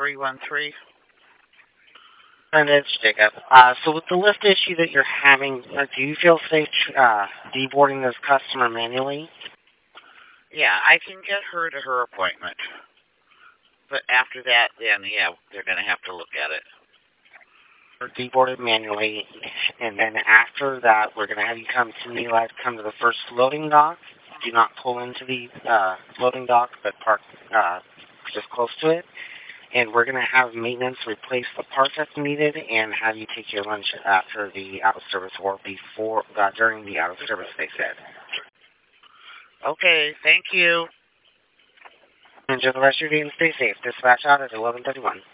313. And it's Jacob. So with the lift issue that you're having, do you feel safe deboarding this customer manually? Yeah, I can get her to her appointment. But after that, then, yeah, they're going to have to look at it. Or deboard it manually, and then after that, we're going to have you come to me, come to the first loading dock. Do not pull into the loading dock, but park just close to it. And we're going to have maintenance replace the parts that's needed and have you take your lunch after the out-of-service or during the out-of-service, they said. Okay, thank you. Enjoy the rest of your day and stay safe. Dispatch out at 11:31.